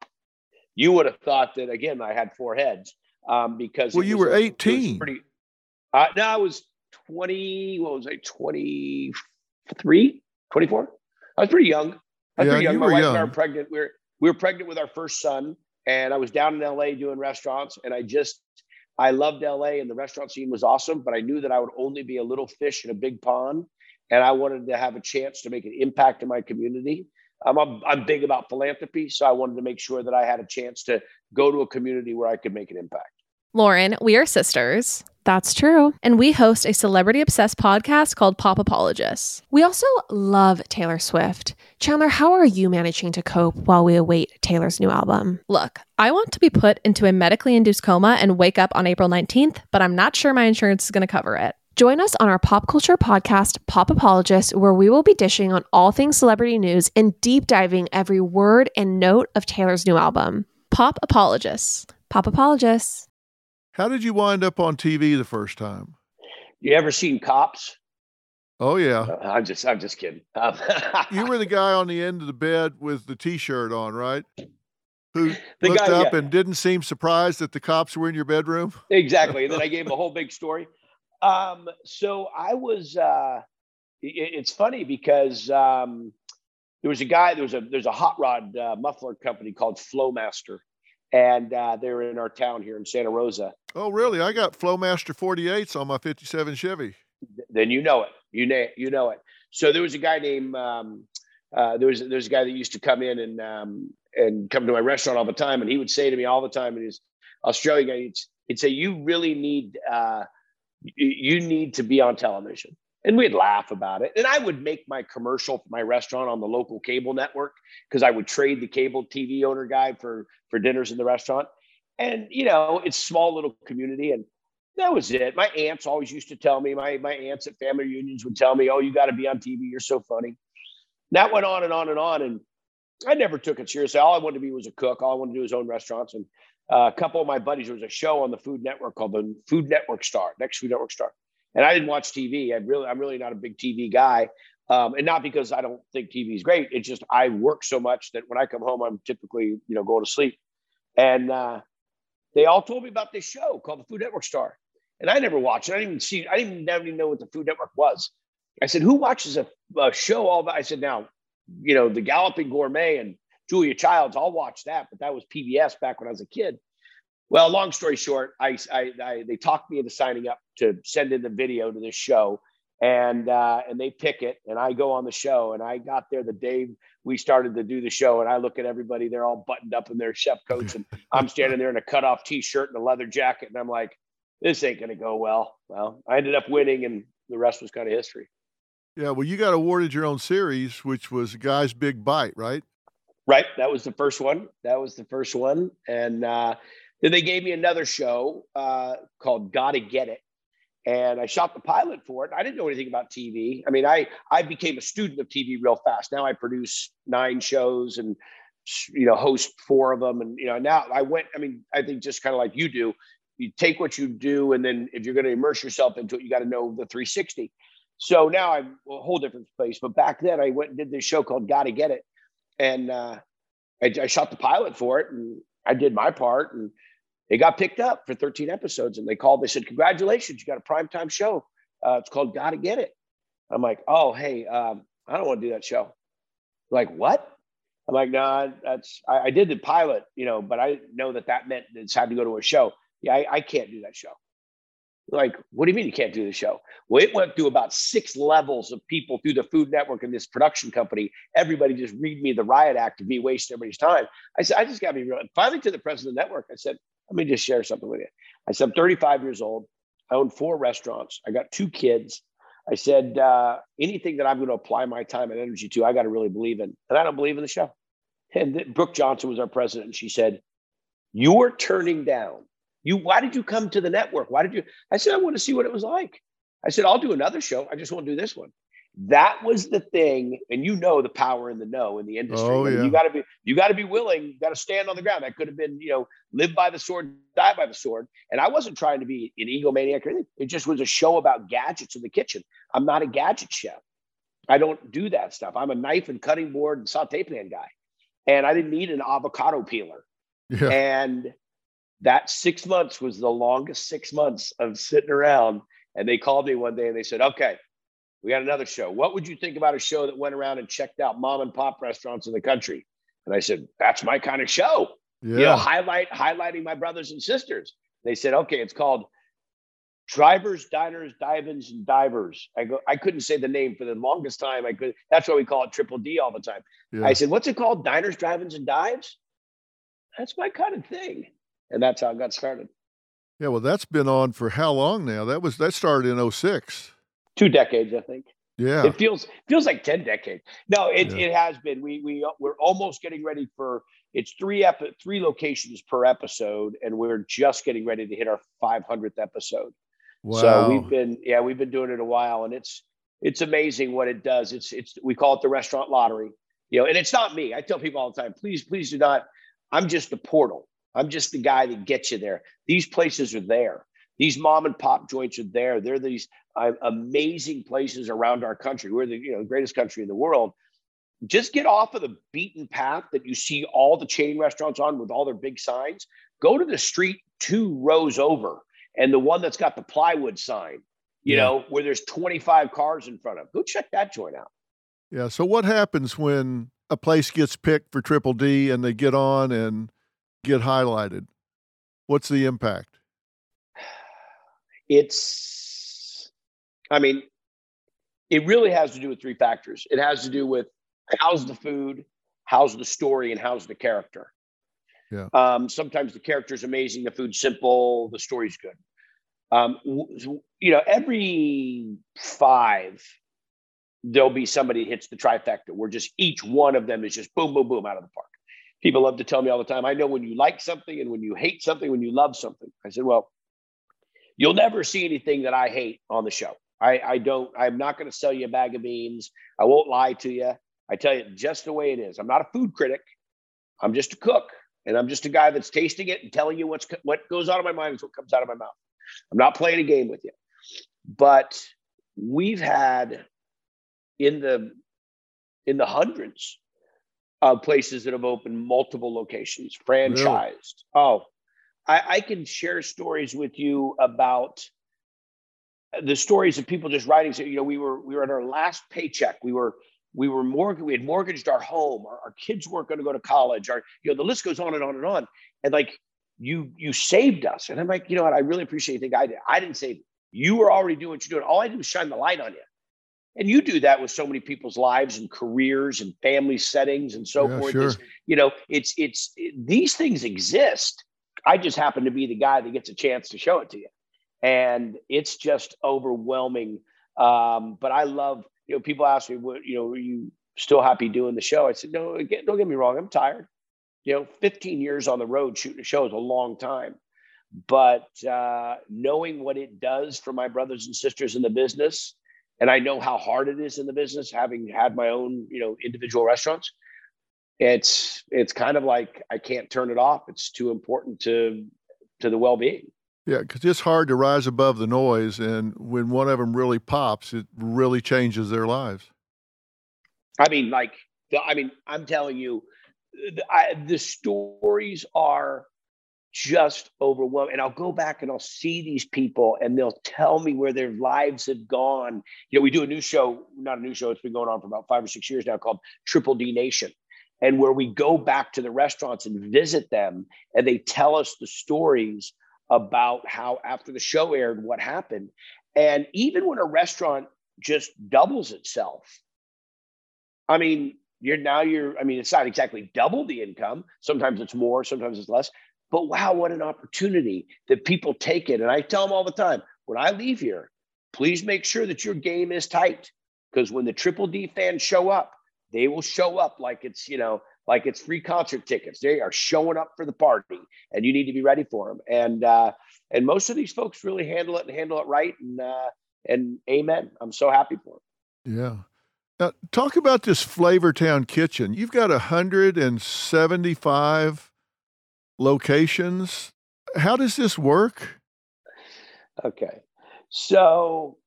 you would have thought that, again, I had four heads um, because. Well, you were a, eighteen. Pretty, uh, no, I was twenty, what was I, twenty-three, twenty-four? I was pretty young. I was yeah, pretty young. You My were wife young. and I were pregnant. We were, we were pregnant with our first son, and I was down in L A doing restaurants, and I just, I loved L A, and the restaurant scene was awesome, but I knew that I would only be a little fish in a big pond, and I wanted to have a chance to make an impact in my community. I'm, I'm, I'm big about philanthropy, so I wanted to make sure that I had a chance to go to a community where I could make an impact. Lauren, we are sisters. That's true. And we host a celebrity-obsessed podcast called Pop Apologists. We also love Taylor Swift. Chandler, how are you managing to cope while we await Taylor's new album? Look, I want to be put into a medically induced coma and wake up on April nineteenth, but I'm not sure my insurance is going to cover it. Join us on our pop culture podcast, Pop Apologists, where we will be dishing on all things celebrity news and deep diving every word and note of Taylor's new album. Pop Apologists. Pop Apologists. How did you wind up on T V the first time? You ever seen Cops? Oh yeah. Uh, I'm just, I'm just kidding. Um, you were the guy on the end of the bed with the T-shirt on, right? Who the looked guy, up yeah. and didn't seem surprised that the cops were in your bedroom. Exactly. And then I gave him a whole big story. Um, so I was. Uh, it, it's funny because um, there was a guy. There was a there's a hot rod uh, muffler company called Flowmaster. And uh, they were in our town here in Santa Rosa. Oh, really? I got Flowmaster forty-eights on my fifty-seven Chevy. Then you know it. You know, you know it. So there was a guy named, um, uh, there was there's a guy that used to come in and um, and come to my restaurant all the time. And he would say to me all the time, and he's Australian guy, he'd, he'd say, you really need, uh, you need to be on television. And we'd laugh about it. And I would make my commercial for my restaurant on the local cable network because I would trade the cable T V owner guy for, for dinners in the restaurant. And, you know, it's a small little community. And that was it. My aunts always used to tell me, my, my aunts at family reunions would tell me, oh, you got to be on T V. You're so funny. That went on and on and on. And I never took it seriously. All I wanted to be was a cook. All I wanted to do was own restaurants. And uh, a couple of my buddies, there was a show on the Food Network called the Food Network Star, Next Food Network Star. And I didn't watch T V. I really, I'm really not a big T V guy. Um, and not because I don't think T V is great. It's just I work so much that when I come home, I'm typically, you know, going to sleep. And uh, they all told me about this show called the Food Network Star. And I never watched it. I didn't even see, I didn't even, never even know what the Food Network was. I said, who watches a, a show all about? I said, now, you know, the Galloping Gourmet and Julia Childs, I'll watch that, but that was P B S back when I was a kid. Well, long story short, I, I, I they talked me into signing up to send in the video to this show, and uh, and they pick it, and I go on the show, and I got there the day we started to do the show, and I look at everybody, they're all buttoned up in their chef coats, and I'm standing there in a cutoff T-shirt and a leather jacket, and I'm like, this ain't gonna go well. Well, I ended up winning, and the rest was kind of history. Yeah, well, you got awarded your own series, which was Guy's Big Bite, right? Right, that was the first one. That was the first one, and uh, then they gave me another show uh, called Gotta Get It. And I shot the pilot for it. I didn't know anything about T V. I mean, I, I became a student of T V real fast. Now I produce nine shows and, you know, host four of them. And, you know, now I went, I mean, I think just kind of like you do, you take what you do. And then if you're going to immerse yourself into it, you got to know the three sixty. So now I'm a whole different place. But back then I went and did this show called Gotta Get It. And uh, I, I shot the pilot for it, and I did my part, and it got picked up for thirteen episodes, and they called, they said, congratulations, you got a primetime show. Uh, it's called Gotta Get It. I'm like, oh, hey, um, I don't want to do that show. Like, what? I'm like, no, nah, that's, I, I did the pilot, you know, but I didn't know that that meant it's had to go to a show. Yeah, I, I can't do that show. Like, what do you mean you can't do the show? Well, it went through about six levels of people through the Food Network and this production company. Everybody just read me the riot act of me wasting everybody's time. I said, I just got to be real. And finally, to the president of the network, I said, let me just share something with you. I said, I'm thirty-five years old. I own four restaurants. I got two kids. I said, uh, anything that I'm going to apply my time and energy to, I got to really believe in. And I don't believe in the show. And th- Brooke Johnson was our president. And she said, you're turning down. You, why did you come to the network? Why did you? I said, I want to see what it was like. I said, I'll do another show. I just won't do this one. That was the thing. And you know, the power in the no in the industry. Oh, I mean, yeah. You gotta be, you gotta be willing, you gotta stand on the ground. That could have been, you know, live by the sword, die by the sword. And I wasn't trying to be an egomaniac or anything. It just was a show about gadgets in the kitchen. I'm not a gadget chef. I don't do that stuff. I'm a knife and cutting board and saute pan guy. And I didn't need an avocado peeler. Yeah. And that six months was the longest six months of sitting around. And they called me one day and they said, okay, we got another show. What would you think about a show that went around and checked out mom and pop restaurants in the country? And I said, that's my kind of show. Yeah. You know, highlight, highlighting my brothers and sisters. They said, okay, it's called Drivers, Diners, Dive-Ins, and Divers. I go, I couldn't say the name for the longest time. I could, that's why we call it Triple D all the time. Yeah. I said, what's it called? Diners, Drive-Ins, and Dives? That's my kind of thing. And that's how it got started. Yeah, well, that's been on for how long now? That was that started in oh six. Two decades, I think. Yeah. It feels feels like ten decades. No, it Yeah. it has been. We we we're almost getting ready for it's three epi- three locations per episode, and we're just getting ready to hit our five hundredth episode. Wow. So we've been yeah we've been doing it a while, and it's it's amazing what it does. It's it's we call it the restaurant lottery, you know. And it's not me. I tell people all the time, please please do not. I'm just the portal. I'm just the guy that gets you there. These places are there. These mom and pop joints are there. They're these uh, amazing places around our country. We're the you know the greatest country in the world. Just get off of the beaten path that you see all the chain restaurants on with all their big signs. Go to the street two rows over, and the one that's got the plywood sign, you Yeah. know, where there's twenty-five cars in front of. Go check that joint out. Yeah. So what happens when a place gets picked for Triple D and they get on and get highlighted? What's the impact? It's, I mean, it really has to do with three factors. It has to do with how's the food, how's the story, and how's the character. Yeah. Um, sometimes the character's amazing, the food's simple, the story's good. Um, w- you know, every five, there'll be somebody that hits the trifecta where just each one of them is just boom, boom, boom out of the park. People love to tell me all the time, I know when you like something and when you hate something, when you love something. I said, well, you'll never see anything that I hate on the show. I, I don't, I'm not going to sell you a bag of beans. I won't lie to you. I tell you just the way it is. I'm not a food critic. I'm just a cook. And I'm just a guy that's tasting it and telling you what's what goes out of my mind is what comes out of my mouth. I'm not playing a game with you. But we've had in the in the hundreds of places that have opened multiple locations, franchised. Really? Oh, I, I can share stories with you about the stories of people just writing, so, you know, we were, we were at our last paycheck. We were, we were mortgaged, we had mortgaged our home. Our, our kids weren't going to go to college. Our, you know, the list goes on and on and on. And like, you, you saved us. And I'm like, you know what? I really appreciate the guy. I didn't save you. You were already doing what you're doing. All I did was shine the light on you. And you do that with so many people's lives and careers and family settings and so yeah, forth. Sure. It's, you know, it's, it's, it, these things exist. I just happen to be the guy that gets a chance to show it to you. And it's just overwhelming. Um, but I love, you know, people ask me, what, you know, are you still happy doing the show? I said, no, don't get me wrong. I'm tired. You know, fifteen years on the road shooting a show is a long time. But uh, knowing what it does for my brothers and sisters in the business, and I know how hard it is in the business, having had my own, you know, individual restaurants, it's it's kind of like I can't turn it off. It's too important to to the well-being. Yeah, because it's hard to rise above the noise, and when one of them really pops, it really changes their lives. I mean, like, I mean, I'm telling you, I, the stories are just overwhelming. And I'll go back and I'll see these people and they'll tell me where their lives have gone. You know, we do a new show, not a new show, it's been going on for about five or six years now, called Triple D Nation. And where we go back to the restaurants and visit them, and they tell us the stories about how after the show aired, what happened. And even when a restaurant just doubles itself, I mean, you're now you're, I mean, it's not exactly double the income. Sometimes it's more, sometimes it's less. But wow, what an opportunity that people take it. And I tell them all the time, when I leave here, please make sure that your game is tight. Because when the Triple D fans show up, they will show up like it's, you know, like it's free concert tickets. They are showing up for the party, and you need to be ready for them. And uh, and most of these folks really handle it and handle it right. And uh, and amen. I'm so happy for them. Yeah. Now, talk about this Flavortown Kitchen. You've got one hundred seventy-five locations. How does this work? Okay. So,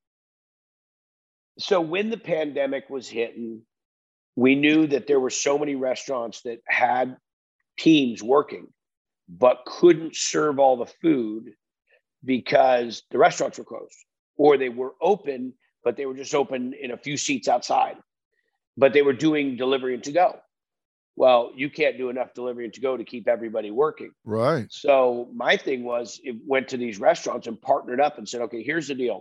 so when the pandemic was hitting, we knew that there were so many restaurants that had teams working, but couldn't serve all the food because the restaurants were closed, or they were open, but they were just open in a few seats outside, but they were doing delivery and to go. Well, you can't do enough delivery and to go to keep everybody working. Right. So my thing was, it went to these restaurants and partnered up and said, okay, here's the deal.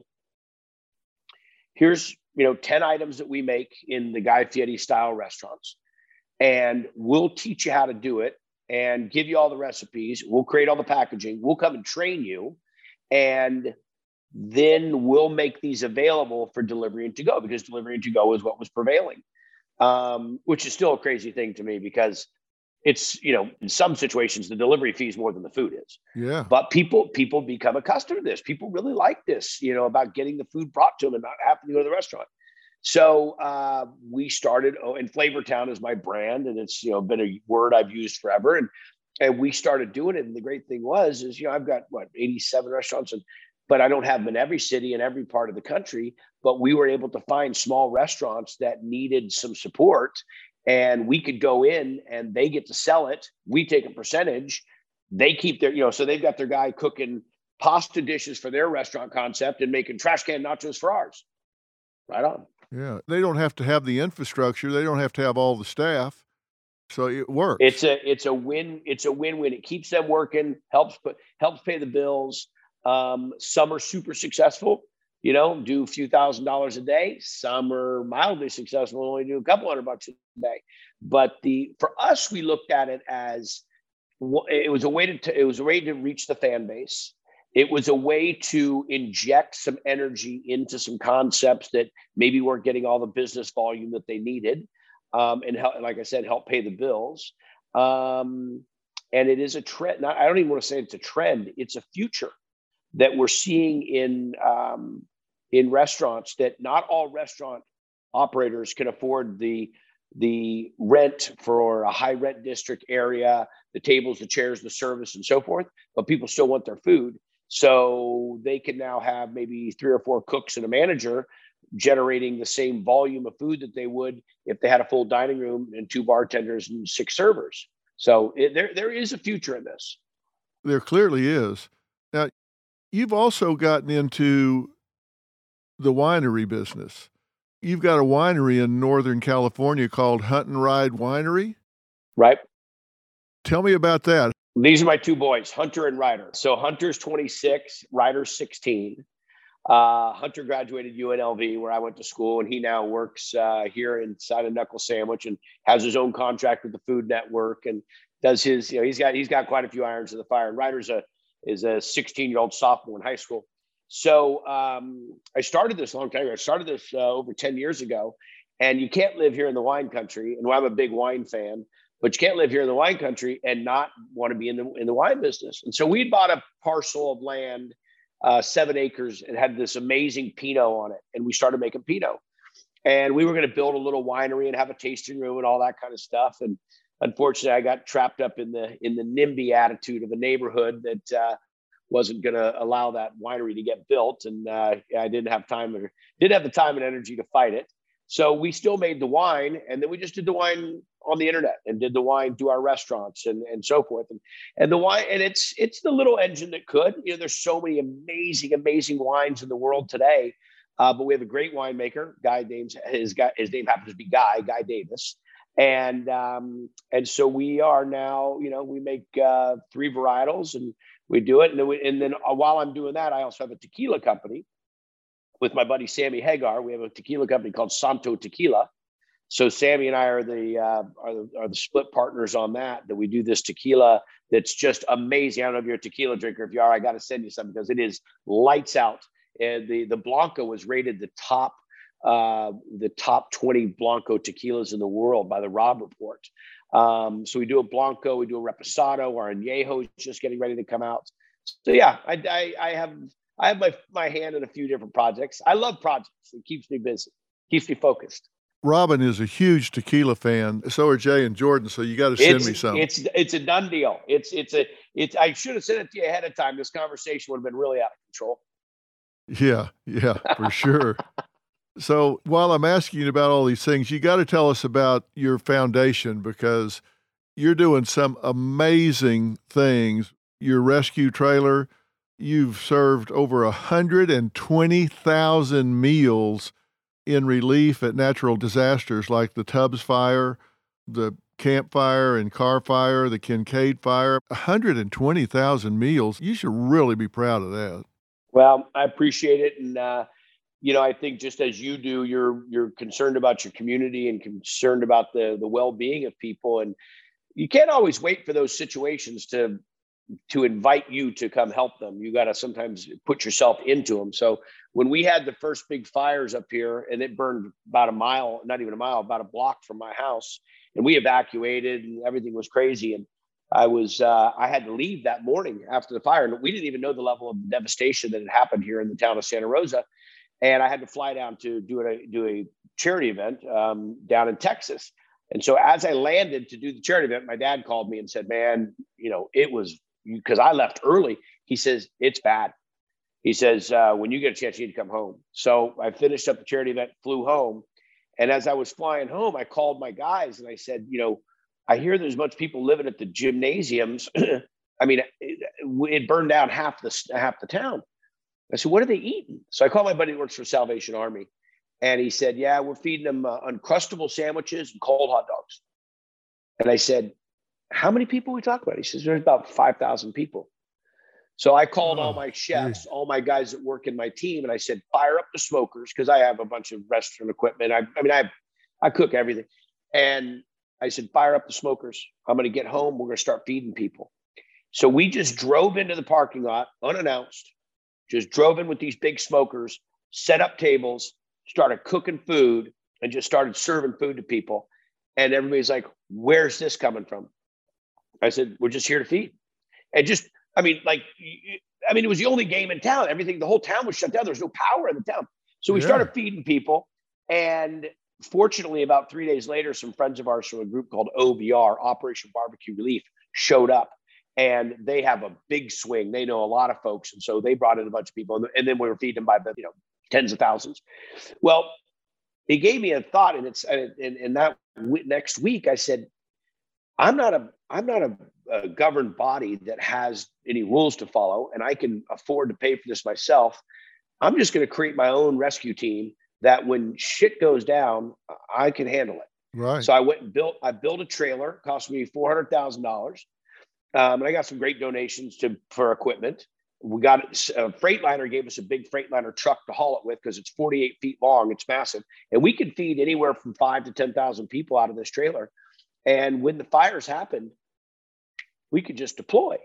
Here's, you know, ten items that we make in the Guy Fieri style restaurants, and we'll teach you how to do it and give you all the recipes. We'll create all the packaging. We'll come and train you. And then we'll make these available for delivery and to go, because delivery and to go is what was prevailing. Um, which is still a crazy thing to me, because it's, you know, in some situations, the delivery fee is more than the food is. Yeah. But people, people become accustomed to this. People really like this, you know, about getting the food brought to them and not having to go to the restaurant. So uh, we started, oh, and Flavortown is my brand, and it's, you know, been a word I've used forever. And, and we started doing it. And the great thing was, is, you know, I've got what, eighty-seven restaurants, and but I don't have them in every city and every part of the country. But we were able to find small restaurants that needed some support, and we could go in and they get to sell it. We take a percentage. They keep their, you know, so they've got their guy cooking pasta dishes for their restaurant concept and making trash can nachos for ours. Right on. Yeah. They don't have to have the infrastructure. They don't have to have all the staff. So it works. It's a, it's a win. It's a win-win. It keeps them working, helps, put, helps pay the bills. Um, some are super successful, you know, do a few thousand dollars a day. Some are mildly successful, only do a couple hundred bucks a day. But the, for us, we looked at it as, it was a way to, it was a way to reach the fan base. It was a way to inject some energy into some concepts that maybe weren't getting all the business volume that they needed. Um, and help, like I said, help pay the bills. Um, and it is a trend. Not, I don't even want to say it's a trend. It's a future that we're seeing in um, in restaurants, that not all restaurant operators can afford the the rent for a high rent district area, the tables, the chairs, the service, and so forth. But people still want their food, so they can now have maybe three or four cooks and a manager generating the same volume of food that they would if they had a full dining room and two bartenders and six servers. So it, there there is a future in this. There clearly is. Now, you've also gotten into the winery business. You've got a winery in Northern California called Hunt and Ride Winery. Right. Tell me about that. These are my two boys, Hunter and Ryder. So Hunter's twenty-six, Ryder's sixteen. Uh, Hunter graduated U N L V, where I went to school, and he now works uh, here inside of Knuckle Sandwich and has his own contract with the Food Network and does his, you know, he's got he's got quite a few irons in the fire. And Ryder's a is a sixteen-year-old sophomore in high school. So um, I started this a long time ago. I started this uh, over ten years ago, and you can't live here in the wine country. And I'm a big wine fan, but you can't live here in the wine country and not want to be in the in the wine business. And so we bought a parcel of land, uh, seven acres, and had this amazing Pinot on it. And we started making Pinot. And we were going to build a little winery and have a tasting room and all that kind of stuff. And unfortunately, I got trapped up in the in the NIMBY attitude of a neighborhood that uh, wasn't going to allow that winery to get built. And uh, I didn't have time or didn't have the time and energy to fight it. So we still made the wine, and then we just did the wine on the internet and did the wine through our restaurants and, and so forth. And, and the wine, and it's, it's the little engine that could, you know, there's so many amazing, amazing wines in the world today. Uh, but we have a great winemaker, Guy names his guy, his name happens to be Guy, Guy Davis. And, um, and so we are now, you know, we make uh, three varietals and we do it. And then, we, and then uh, while I'm doing that, I also have a tequila company with my buddy, Sammy Hagar. We have a tequila company called Santo Tequila. So Sammy and I are the, uh, are the are the split partners on that, that we do this tequila that's just amazing. I don't know if you're a tequila drinker. If you are, I got to send you some because it is lights out. And the, the Blanco was rated the top uh, the top twenty Blanco tequilas in the world by the Robb Report. Um, so we do a Blanco, we do a Reposado, our Añejo is just getting ready to come out. So yeah, I, I, I have I have my, my hand in a few different projects. I love projects. It keeps me busy, keeps me focused. Robin is a huge tequila fan. So are Jay and Jordan. So you got to send it's, me some. It's it's a done deal. It's it's a it's. I should have said it to you ahead of time. This conversation would have been really out of control. Yeah, yeah, for sure. So while I'm asking you about all these things, you got to tell us about your foundation because you're doing some amazing things. Your rescue trailer, you've served over one hundred twenty thousand meals in relief at natural disasters like the Tubbs Fire, the Camp Fire and Carr Fire, the Kincaid Fire. one hundred twenty thousand meals. You should really be proud of that. Well, I appreciate it. And, uh, you know, I think just as you do, you're you're concerned about your community and concerned about the the well-being of people. And you can't always wait for those situations to to invite you to come help them. You got to sometimes put yourself into them. So when we had the first big fires up here and it burned about a mile, not even a mile, about a block from my house, and we evacuated and everything was crazy. And I was, uh, I had to leave that morning after the fire. And we didn't even know the level of devastation that had happened here in the town of Santa Rosa. And I had to fly down to do a, do a charity event um, down in Texas. And so as I landed to do the charity event, my dad called me and said, man, you know, it was, because I left early. He says, it's bad. He says, uh, when you get a chance, you need to come home. So I finished up the charity event, flew home. And as I was flying home, I called my guys and I said, you know, I hear there's much people living at the gymnasiums. I mean, it, it burned down half the, half the town. I said, what are they eating? So I called my buddy who works for Salvation Army. And he said, yeah, we're feeding them uh, Uncrustable sandwiches and cold hot dogs. And I said, how many people are we talking about? He says, there's about five thousand people. So I called oh, all my chefs, geez. all my guys that work in my team. And I said, fire up the smokers. Cause I have a bunch of restaurant equipment. I, I mean, I, I cook everything. And I said, fire up the smokers. I'm going to get home. We're going to start feeding people. So we just drove into the parking lot unannounced, just drove in with these big smokers, set up tables, started cooking food and just started serving food to people. And everybody's like, where's this coming from? I said, we're just here to feed. And just, I mean, like, I mean, it was the only game in town. Everything, the whole town was shut down. There was no power in the town. So we yeah. started feeding people. And fortunately, about three days later, some friends of ours from a group called O B R, Operation Barbecue Relief, showed up. And they have a big swing. They know a lot of folks. And so they brought in a bunch of people. And then we were feeding them by the, you know, tens of thousands. Well, it gave me a thought. And it's, and, and that next week, I said, I'm not a, I'm not a, a governed body that has any rules to follow, and I can afford to pay for this myself. I'm just going to create my own rescue team that when shit goes down, I can handle it. Right. So I went and built, I built a trailer, cost me four hundred thousand dollars. Um, and I got some great donations to for equipment. We got a Freightliner gave us a big Freightliner truck to haul it with because it's forty-eight feet long. It's massive. And we could feed anywhere from five to ten thousand people out of this trailer. And when the fires happened, we could just deploy.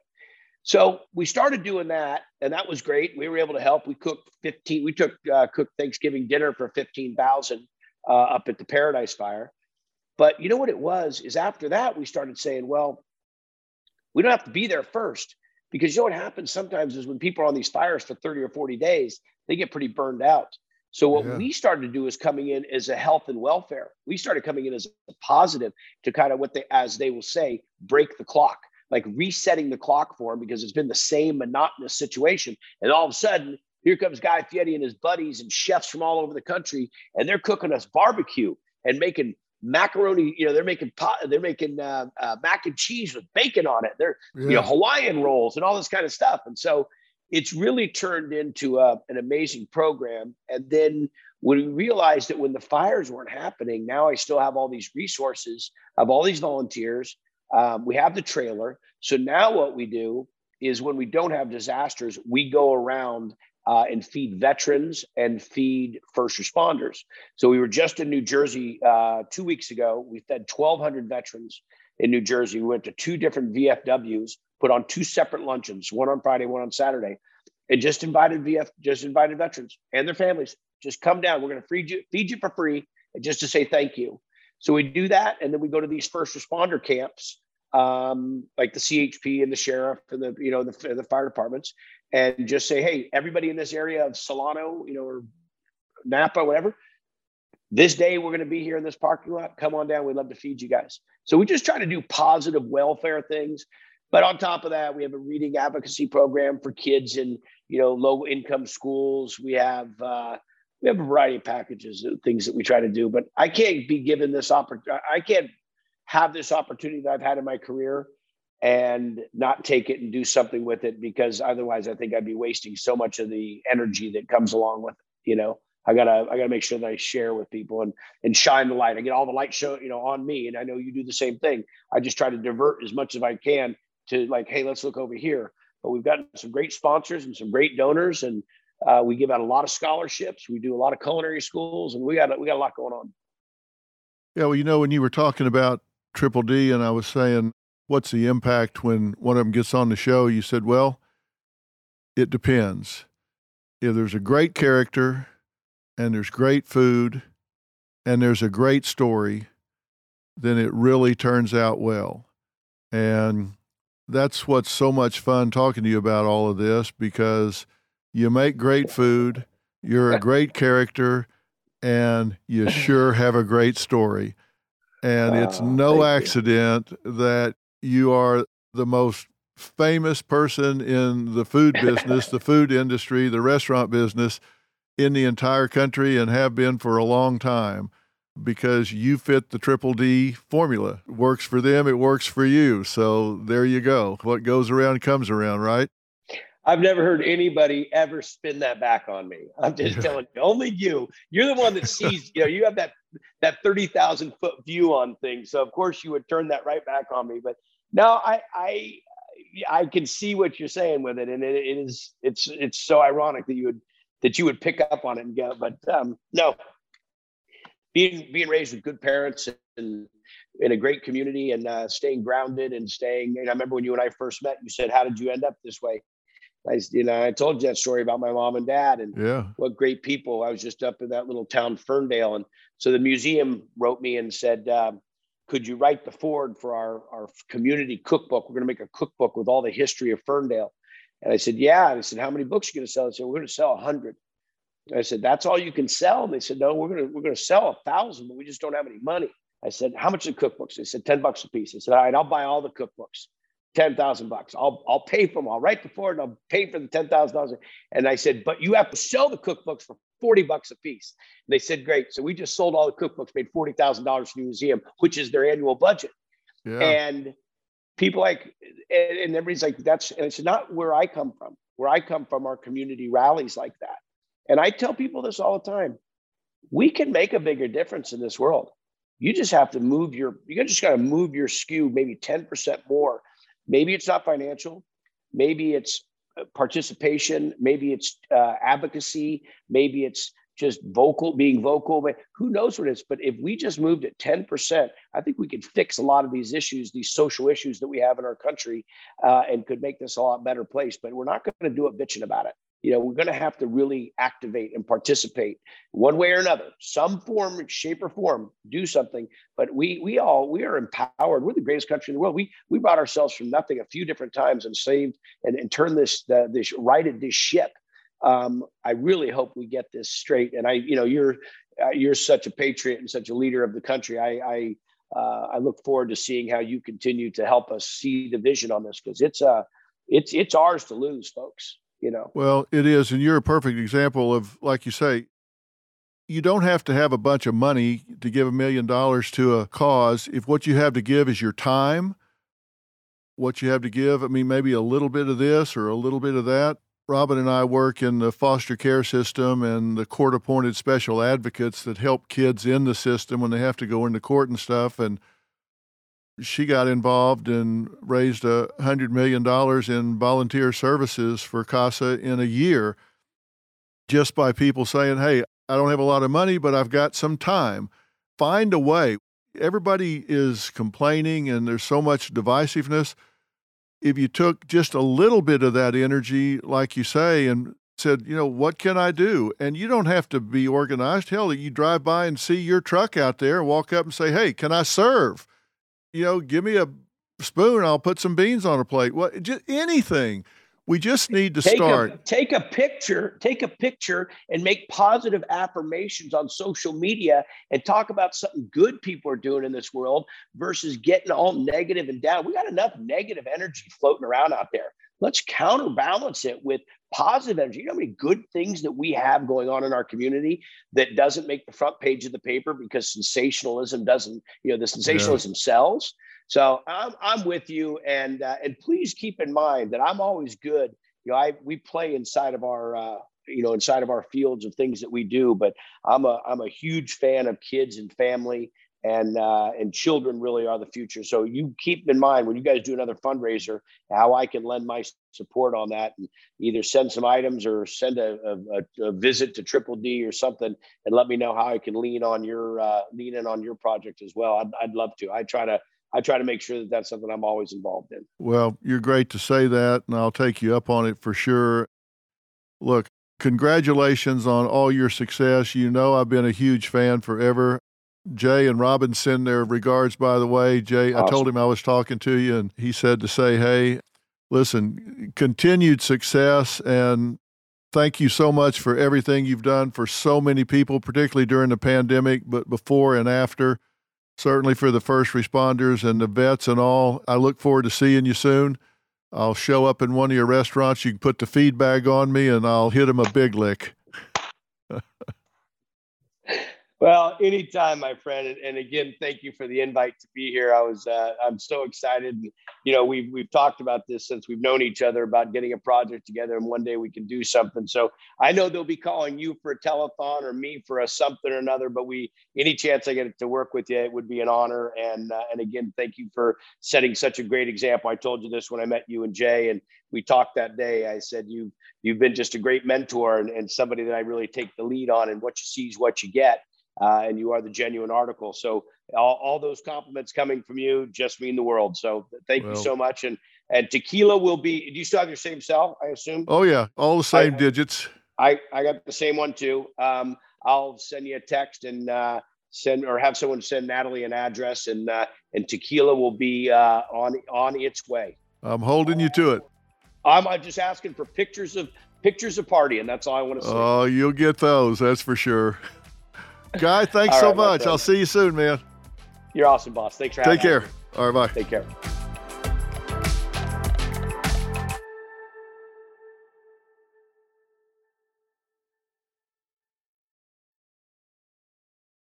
So we started doing that, and that was great. We were able to help. We cooked fifteen, we took uh, cooked Thanksgiving dinner for fifteen thousand uh, up at the Paradise Fire. But you know what it was, is after that, we started saying, well, we don't have to be there first, because you know what happens sometimes is when people are on these fires for thirty or forty days, they get pretty burned out. So what Yeah. we started to do is coming in as a health and welfare. We started coming in as a positive to kind of what they, as they will say, break the clock, like resetting the clock for them, because it's been the same monotonous situation. And all of a sudden, here comes Guy Fieri and his buddies and chefs from all over the country, and they're cooking us barbecue and making macaroni. You know, they're making pot, they're making uh, uh, mac and cheese with bacon on it. They're Yeah. you know Hawaiian rolls and all this kind of stuff. And so it's really turned into a, an amazing program. And then when we realized that when the fires weren't happening, now I still have all these resources, I have all these volunteers. Um, we have the trailer. So now what we do is when we don't have disasters, we go around uh, and feed veterans and feed first responders. So we were just in New Jersey uh, two weeks ago. We fed twelve hundred veterans in New Jersey. We went to two different V F Ws, put on two separate luncheons, one on Friday, one on Saturday, and just invited V F, just invited veterans and their families. Just come down. We're going to feed you, feed you for free, just to say thank you. So we do that, and then we go to these first responder camps, um, like the C H P and the sheriff and the you know the, the fire departments, and just say, hey, everybody in this area of Solano, you know, or Napa, whatever, this day we're going to be here in this parking lot. Come on down. We'd love to feed you guys. So we just try to do positive welfare things. But on top of that, we have a reading advocacy program for kids in, you know, low income schools. We have uh, we have a variety of packages of things that we try to do. But I can't be given this opportunity. I can't have this opportunity that I've had in my career and not take it and do something with it, because otherwise I think I'd be wasting so much of the energy that comes along with it. You know, I gotta I gotta make sure that I share with people and and shine the light. I get all the light show, you know, on me, and I know you do the same thing. I just try to divert as much as I can to like, hey, let's look over here. But we've got some great sponsors and some great donors, and uh, we give out a lot of scholarships. We do a lot of culinary schools, and we got we got a lot going on. Yeah, well, you know, when you were talking about Triple D, and I was saying, what's the impact when one of them gets on the show? You said, well, it depends. If there's a great character and there's great food and there's a great story, then it really turns out well. And that's what's so much fun talking to you about all of this, because you make great food, you're a great character, and you sure have a great story. And it's Oh, no thank accident that you are the most famous person in the food business, the food industry, the restaurant business in the entire country, and have been for a long time, because you fit the Triple D formula. It works for them, it works for you. So there you go. What goes around comes around, right? I've never heard anybody ever spin that back on me. I'm just Yeah. telling you, only you. You're the one that sees, you know, you have that that thirty thousand foot view on things. So of course you would turn that right back on me. But no, I I I can see what you're saying with it, and it, it is it's it's so ironic that you would that you would pick up on it and go. But um, no, being being raised with good parents and in a great community, and uh, staying grounded and staying. And I remember when you and I first met, you said, "How did you end up this way?" I, you know, I told you that story about my mom and dad, and Yeah. what great people. I was just up in that little town, Ferndale. And so the museum wrote me and said, um, could you write the forward for our, our community cookbook? We're going to make a cookbook with all the history of Ferndale. And I said, yeah. And I said, how many books are you going to sell? They said, we're going to sell a hundred. I said, that's all you can sell? And they said, no, we're going to, we're going to sell a thousand, but we just don't have any money. I said, how much are the cookbooks? They said, ten bucks a piece. I said, all right, I'll buy all the cookbooks. ten thousand bucks. I'll, I'll pay for them. I'll write the forward and I'll pay for the ten thousand dollars. And I said, but you have to sell the cookbooks for forty bucks a piece. And they said, great. So we just sold all the cookbooks, made forty thousand dollars for the museum, which is their annual budget. Yeah. And people like, and, and everybody's like, that's, and it's not where I come from. Where I come from, our community rallies like that. And I tell people this all the time. We can make a bigger difference in this world. You just have to move your, you just got to move your skew maybe ten percent more. Maybe it's not financial. Maybe it's participation. Maybe it's uh, advocacy. Maybe it's just vocal, being vocal. But who knows what it is? But if we just moved it ten percent, I think we could fix a lot of these issues, these social issues that we have in our country, uh, and could make this a lot better place. But we're not going to do it bitching about it. You know, we're going to have to really activate and participate one way or another, some form, shape or form, do something. But we we all, we are empowered. We're the greatest country in the world. We we brought ourselves from nothing a few different times and saved and, and turned this, uh, this, righted this ship. Um, I really hope we get this straight. And I, you know, you're, uh, you're such a patriot and such a leader of the country. I, I, uh, I look forward to seeing how you continue to help us see the vision on this, because it's, uh, it's, it's ours to lose, folks. You know. Well, it is. And you're a perfect example of, like you say, you don't have to have a bunch of money to give a million dollars to a cause. If what you have to give is your time, what you have to give, I mean, maybe a little bit of this or a little bit of that. Robin and I work in the foster care system and the court-appointed special advocates that help kids in the system when they have to go into court and stuff. And she got involved and raised a hundred million dollars in volunteer services for CASA in a year, just by people saying, hey, I don't have a lot of money, but I've got some time. Find a way. Everybody is complaining and there's so much divisiveness. If you took just a little bit of that energy, like you say, and said, you know, what can I do? And you don't have to be organized. Hell, you drive by and see your truck out there and walk up and say, hey, can I serve? You know, give me a spoon, I'll put some beans on a plate. What, just anything. We just need to take start. A, take a picture, take a picture and make positive affirmations on social media and talk about something good people are doing in this world versus getting all negative and down. We got enough negative energy floating around out there. Let's counterbalance it with positive energy. You know how many good things that we have going on in our community that doesn't make the front page of the paper because sensationalism doesn't, you know, the sensationalism yeah. sells. So I'm, I'm with you. And, uh, and please keep in mind that I'm always good. You know, I, we play inside of our, uh, you know, inside of our fields of things that we do, but I'm a, I'm a huge fan of kids and family. And uh, and children really are the future. So you keep in mind when you guys do another fundraiser, how I can lend my support on that and either send some items or send a, a, a visit to Triple D or something, and let me know how I can lean on your uh, lean in on your project as well. I'd, I'd love to. I try to I try to make sure that that's something I'm always involved in. Well, you're great to say that, and I'll take you up on it for sure. Look, congratulations on all your success. You know I've been a huge fan forever. Jay and Robin send their regards, by the way. Jay, awesome. I told him I was talking to you, and he said to say, hey, listen, continued success, and thank you so much for everything you've done for so many people, particularly during the pandemic, but before and after, certainly for the first responders and the vets and all. I look forward to seeing you soon. I'll show up in one of your restaurants. You can put the feed bag on me, and I'll hit him a big lick. Well, anytime, my friend. And, and again, thank you for the invite to be here. I was, uh, I'm so excited. You know, we've, we've talked about this since we've known each other about getting a project together, and one day we can do something. So I know they'll be calling you for a telethon or me for a something or another, but we, any chance I get to work with you, it would be an honor. And, uh, and again, thank you for setting such a great example. I told you this when I met you and Jay, and we talked that day. I said, you, you've been just a great mentor and, and somebody that I really take the lead on, and what you see is what you get. Uh, and you are the genuine article. So all, all those compliments coming from you just mean the world. So thank well, you so much. And and tequila will be, do you still have your same cell, I assume? Oh, yeah. All the same I, digits. I, I got the same one, too. Um, I'll send you a text and uh, send or have someone send Natalie an address, and uh, and tequila will be uh, on on its way. I'm holding you to it. I'm, I'm just asking for pictures of pictures of party, and that's all I want to see. Oh, you'll get those. That's for sure. Guy, thanks so right, much. I'll see you soon, man. You're awesome, boss. Thanks for having me. Take care. All right, bye. Take care.